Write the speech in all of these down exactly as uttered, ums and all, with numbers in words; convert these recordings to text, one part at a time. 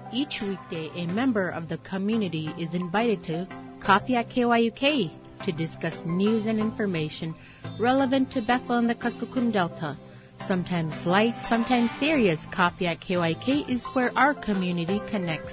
Each weekday, a member of the community is invited to Coffee at K Y U K to discuss news and information relevant to Bethel and the Kuskokwim Delta. Sometimes light, sometimes serious, Coffee at K Y U K is where our community connects.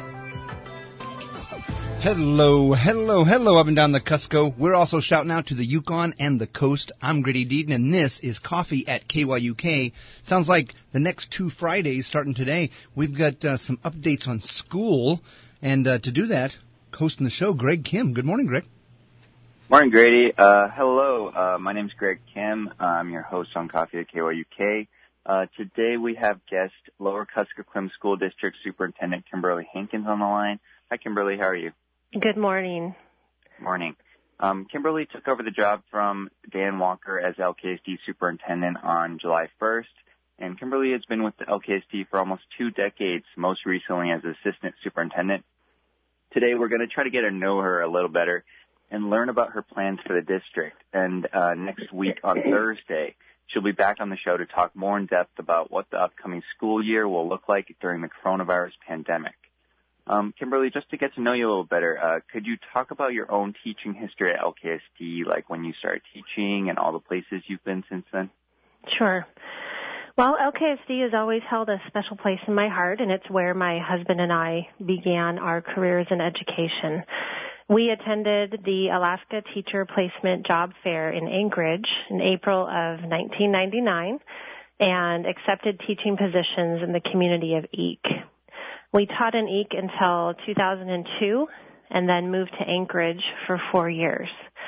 Hello, hello, hello up and down the Cusco. We're also shouting out to the Yukon and the coast. I'm Grady Deaton, and this is Coffee at K Y U K. Sounds like the next two Fridays, starting today, we've got uh, some updates on school. And uh, to do that, hosting the show, Greg Kim. Good morning, Greg. Morning, Grady. Uh, hello, uh, my name's Greg Kim. I'm your host on Coffee at K Y U K. Uh, today we have guest Lower Kuskokwim School District Superintendent Kimberly Hankins on the line. Hi, Kimberly. How are you? Good morning. Morning. Um, Kimberly took over the job from Dan Walker as L K S D Superintendent on July first, and Kimberly has been with the L K S D for almost two decades, most recently as Assistant Superintendent. Today we're going to try to get to know her a little better and learn about her plans for the district. And uh, next week on Thursday, she'll be back on the show to talk more in depth about what the upcoming school year will look like during the coronavirus pandemic. Um, Kimberly, just to get to know you a little better, uh, could you talk about your own teaching history at L K S D, like when you started teaching and all the places you've been since then? Sure. Well, L K S D has always held a special place in my heart, and it's where my husband and I began our careers in education. We attended the Alaska Teacher Placement Job Fair in Anchorage in April of nineteen ninety-nine and accepted teaching positions in the community of Eek. We taught in Eek until two thousand two and then moved to Anchorage for four years.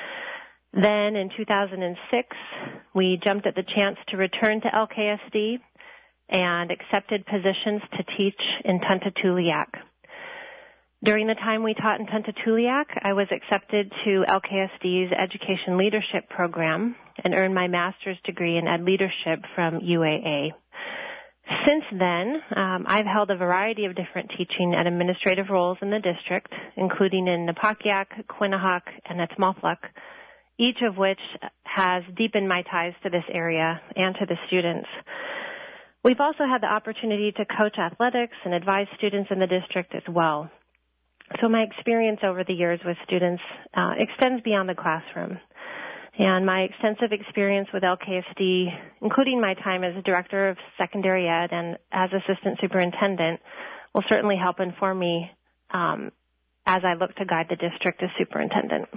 Then in two thousand six, we jumped at the chance to return to L K S D and accepted positions to teach in Tuntatuliak. During the time we taught in Tuntatuliak, I was accepted to L K S D's Education Leadership Program and earned my master's degree in Ed Leadership from U A A. Since then, um, I've held a variety of different teaching and administrative roles in the district, including in Napakiak, Quinnahock, and Etmoplik, each of which has deepened my ties to this area and to the students. We've also had the opportunity to coach athletics and advise students in the district as well. So my experience over the years with students uh, extends beyond the classroom. And my extensive experience with L K S D, including my time as a director of secondary ed and as assistant superintendent, will certainly help inform me um, as I look to guide the district as superintendent.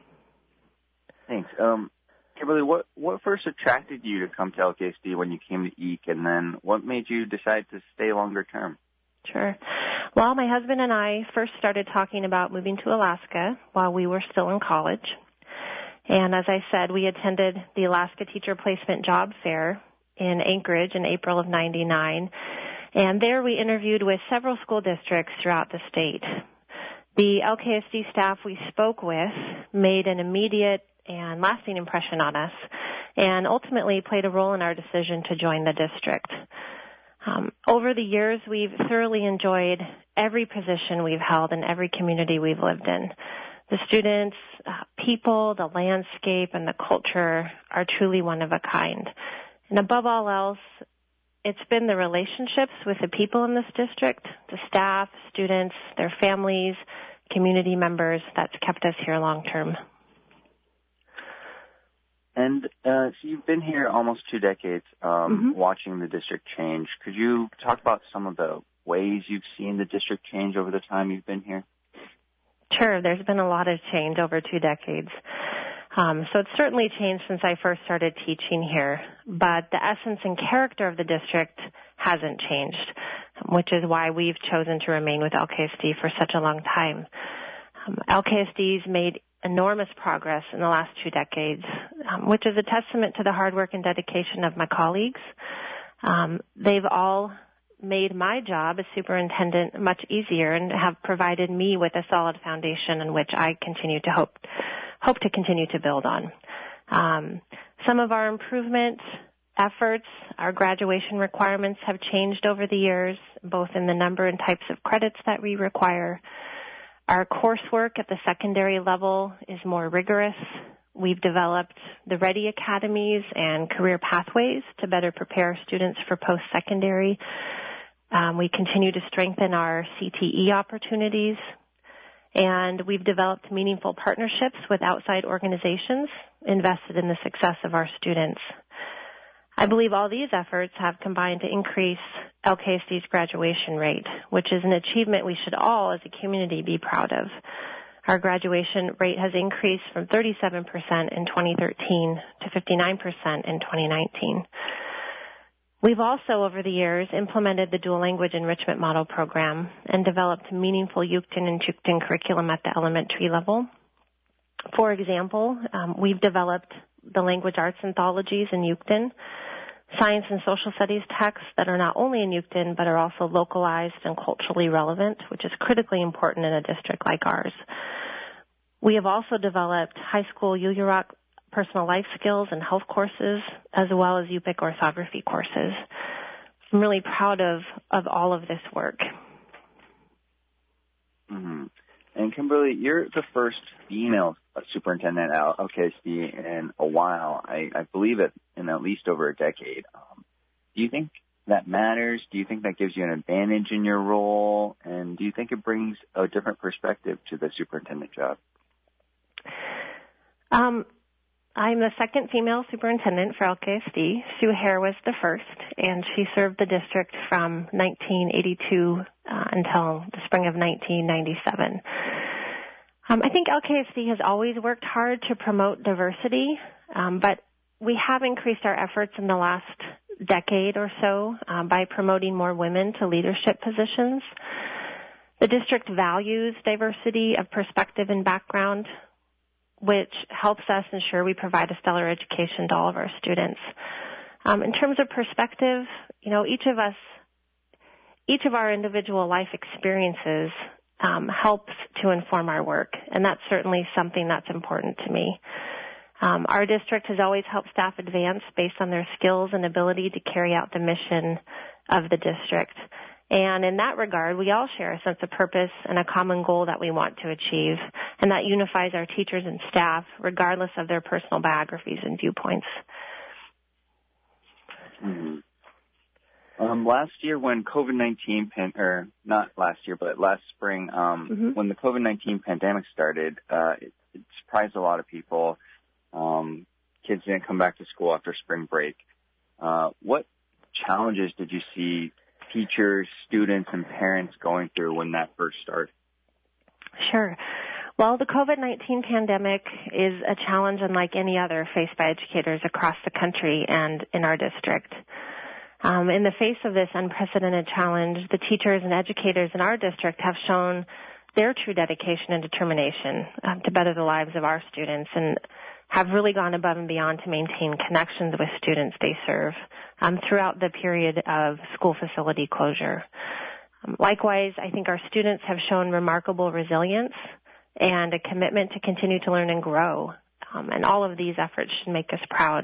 Thanks. Um, Kimberly, what, what first attracted you to come to L K S D when you came to Eek, and then what made you decide to stay longer term? Sure. Well, my husband and I first started talking about moving to Alaska while we were still in college. And as I said, we attended the Alaska Teacher Placement Job Fair in Anchorage in April of ninety-nine. And there we interviewed with several school districts throughout the state. The L K S D staff we spoke with made an immediate and lasting impression on us and ultimately played a role in our decision to join the district. Um, over the years, we've thoroughly enjoyed every position we've held in every community we've lived in. The students, uh, people, the landscape, and the culture are truly one of a kind. And above all else, it's been the relationships with the people in this district, the staff, students, their families, community members, that's kept us here long term. And uh, so you've been here almost two decades um, mm-hmm. watching the district change. Could you talk about some of the ways you've seen the district change over the time you've been here? Sure. There's been a lot of change over two decades. Um, so it's certainly changed since I first started teaching here. But the essence and character of the district hasn't changed, which is why we've chosen to remain with L K S D for such a long time. Um, L K S D's made enormous progress in the last two decades, um, which is a testament to the hard work and dedication of my colleagues. Um, they've all made my job as superintendent much easier and have provided me with a solid foundation in which I continue to hope hope to continue to build on. Um, some of our improvement efforts, our graduation requirements have changed over the years, both in the number and types of credits that we require. Our coursework at the secondary level is more rigorous. We've developed the Ready Academies and career pathways to better prepare students for post-secondary. Um, we continue to strengthen our C T E opportunities, and we've developed meaningful partnerships with outside organizations invested in the success of our students. I believe all these efforts have combined to increase L K S D's graduation rate, which is an achievement we should all as a community be proud of. Our graduation rate has increased from thirty-seven percent in twenty thirteen to fifty-nine percent in twenty nineteen. We've also, over the years, implemented the Dual Language Enrichment Model Program and developed meaningful Yuctin and Chuktin curriculum at the elementary level. For example, um, we've developed the language arts anthologies in Yuctin, science and social studies texts that are not only in Yuctin but are also localized and culturally relevant, which is critically important in a district like ours. We have also developed high school Yuyurok personal life skills and health courses, as well as Yupik orthography courses. I'm really proud of, of all of this work. Mm-hmm. And Kimberly, you're the first female superintendent at L K S D in a while. I, I believe it in at least over a decade. Um, do you think that matters? Do you think that gives you an advantage in your role? And do you think it brings a different perspective to the superintendent job? Um, I'm the second female superintendent for L K S D. Sue Hare was the first, and she served the district from nineteen eighty-two uh, until the spring of nineteen ninety-seven. Um, I think L K S D has always worked hard to promote diversity, um, but we have increased our efforts in the last decade or so um, by promoting more women to leadership positions. The district values diversity of perspective and background, which helps us ensure we provide a stellar education to all of our students. Um, in terms of perspective, you know, each of us, each of our individual life experiences um, helps to inform our work, and that's certainly something that's important to me. Um, our district has always helped staff advance based on their skills and ability to carry out the mission of the district. And in that regard, we all share a sense of purpose and a common goal that we want to achieve, and that unifies our teachers and staff regardless of their personal biographies and viewpoints. Mm-hmm. Um, last year when COVID nineteen, pan- or not last year, but last spring, um, mm-hmm. when the COVID nineteen pandemic started, uh, it, it surprised a lot of people. Um, kids didn't come back to school after spring break. Uh, what challenges did you see teachers, students, and parents going through when that first started? Sure. Well, the COVID nineteen pandemic is a challenge unlike any other faced by educators across the country and in our district. Um, in the face of this unprecedented challenge, the teachers and educators in our district have shown their true dedication and determination um, to better the lives of our students, and have really gone above and beyond to maintain connections with students they serve um, throughout the period of school facility closure. Um, likewise, I think our students have shown remarkable resilience and a commitment to continue to learn and grow, um, and all of these efforts should make us proud.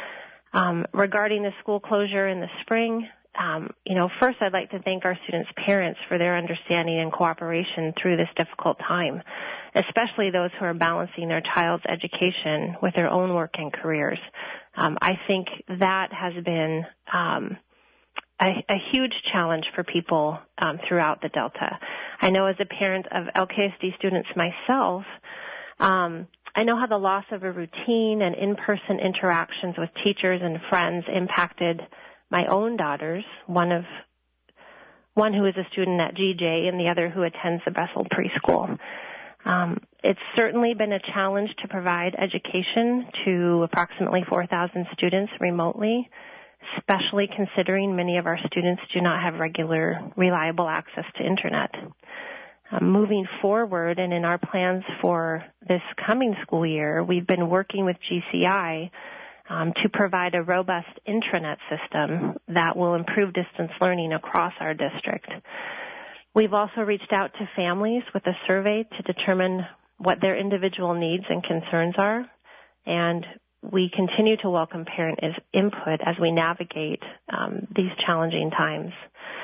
Um, regarding the school closure in the spring, um, you know, first I'd like to thank our students' parents for their understanding and cooperation through this difficult time, especially those who are balancing their child's education with their own work and careers. Um, I think that has been um, a, a huge challenge for people um, throughout the Delta. I know as a parent of L K S D students myself, um, I know how the loss of a routine and in-person interactions with teachers and friends impacted my own daughters, one of one who is a student at G J and the other who attends the Bessel preschool. Um, it's certainly been a challenge to provide education to approximately four thousand students remotely, especially considering many of our students do not have regular, reliable access to internet. Um, moving forward and in our plans for this coming school year, we've been working with G C I um, to provide a robust intranet system that will improve distance learning across our district. We've also reached out to families with a survey to determine what their individual needs and concerns are, and we continue to welcome parent input as we navigate um, these challenging times.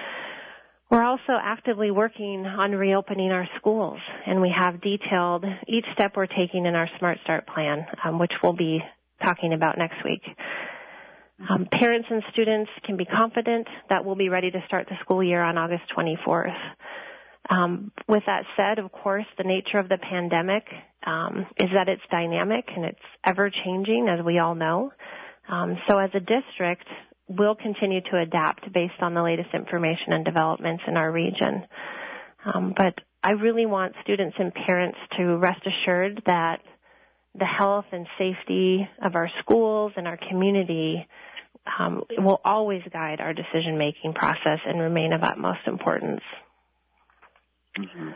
We're also actively working on reopening our schools, and we have detailed each step we're taking in our Smart Start plan, um, which we'll be talking about next week. Um, parents and students can be confident that we'll be ready to start the school year on August twenty-fourth. Um, with that said, of course, the nature of the pandemic um, is that it's dynamic and it's ever-changing, as we all know. Um, so as a district, we'll continue to adapt based on the latest information and developments in our region. Um, but I really want students and parents to rest assured that the health and safety of our schools and our community um, will always guide our decision-making process and remain of utmost importance. Mm-hmm.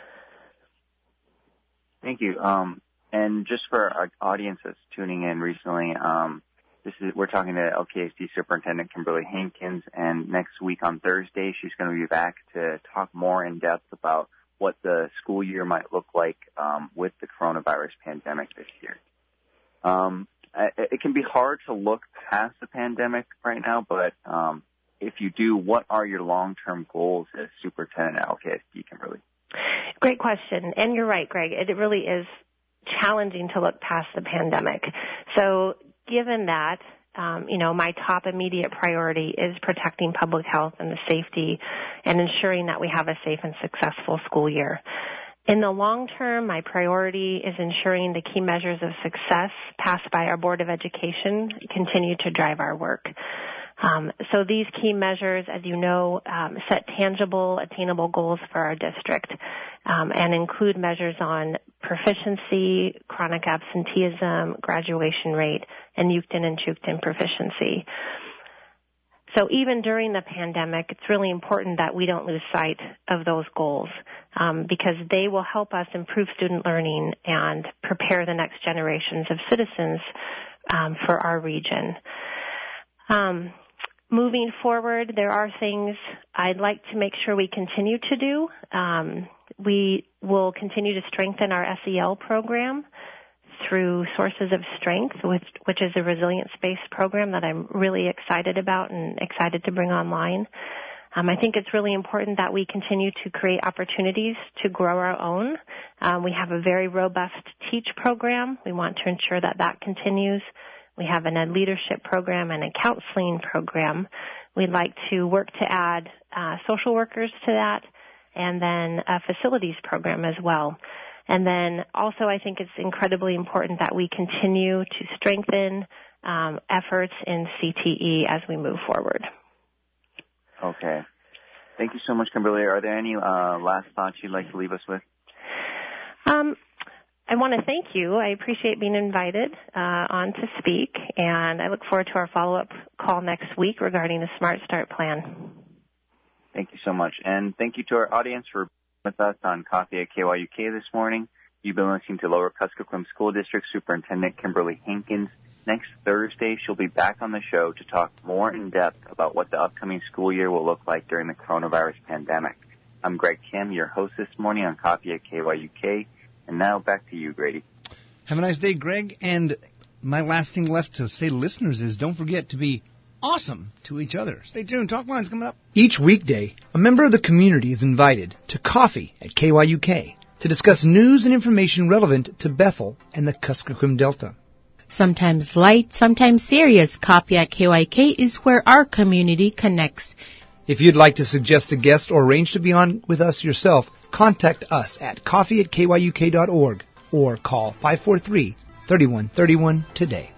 Thank you. Um, and just for our audience that's tuning in recently, um, this is we're talking to L K S D Superintendent Kimberly Hankins, and next week on Thursday she's going to be back to talk more in depth about what the school year might look like um, with the coronavirus pandemic this year. Um, it can be hard to look past the pandemic right now, but um, if you do, what are your long-term goals as superintendent at L K S D, Kimberly? Great question. And you're right, Greg. It really is challenging to look past the pandemic. So given that, um, you know, my top immediate priority is protecting public health and the safety and ensuring that we have a safe and successful school year. In the long term, my priority is ensuring the key measures of success passed by our Board of Education continue to drive our work. Um, so these key measures, as you know, um, set tangible, attainable goals for our district um, and include measures on proficiency, chronic absenteeism, graduation rate, and U C T I N and C H U C T I N proficiency. So even during the pandemic, it's really important that we don't lose sight of those goals um, because they will help us improve student learning and prepare the next generations of citizens um, for our region. Um, moving forward, there are things I'd like to make sure we continue to do. Um, we will continue to strengthen our S E L program through Sources of Strength, which, which is a resilience-based program that I'm really excited about and excited to bring online. Um, I think it's really important that we continue to create opportunities to grow our own. Um, we have a very robust TEACH program. We want to ensure that that continues. We have an Ed Leadership program and a counseling program. We'd like to work to add uh, social workers to that, and then a facilities program as well. And then also I think it's incredibly important that we continue to strengthen um, efforts in C T E as we move forward. Okay. Thank you so much, Kimberly. Are there any uh, last thoughts you'd like to leave us with? Um, I want to thank you. I appreciate being invited uh, on to speak, and I look forward to our follow-up call next week regarding the Smart Start plan. Thank you so much. And thank you to our audience for with us on Coffee at K Y U K this morning. You've been listening to Lower Kuskokwim School District Superintendent Kimberly Hankins. Next Thursday, she'll be back on the show to talk more in depth about what the upcoming school year will look like during the coronavirus pandemic. I'm Greg Kim, your host this morning on Coffee at K Y U K. And now back to you, Grady. Have a nice day, Greg. And my last thing left to say to listeners is don't forget to be awesome to each other. Stay tuned. Talk Line's coming up. Each weekday, a member of the community is invited to Coffee at K Y U K to discuss news and information relevant to Bethel and the Kuskokwim Delta. Sometimes light, sometimes serious, Coffee at K Y U K is where our community connects. If you'd like to suggest a guest or arrange to be on with us yourself, contact us at coffee at K Y U K dot org or call five four three, three one three one today.